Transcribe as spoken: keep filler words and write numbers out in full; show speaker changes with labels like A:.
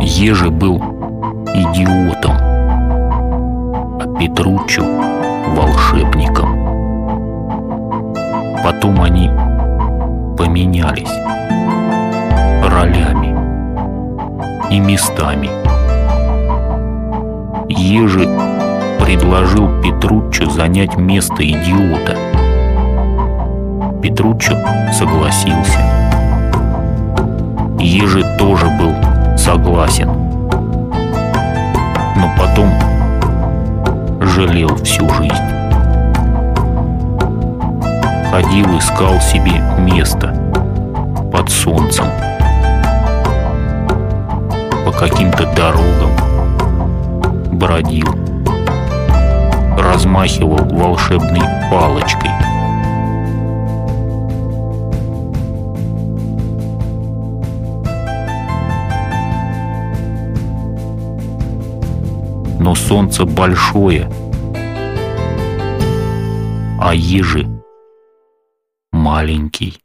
A: Ежи был идиотом, а Петруччо — волшебником. Потом они поменялись ролями и местами. Ежи предложил Петруччо занять место идиота. Петруччо согласился. Ежи тоже был согласен, но потом жалел всю жизнь. Ходил, искал себе место под солнцем, по каким-то дорогам бродил, размахивал волшебной палочкой. Но солнце большое, а ежи маленький.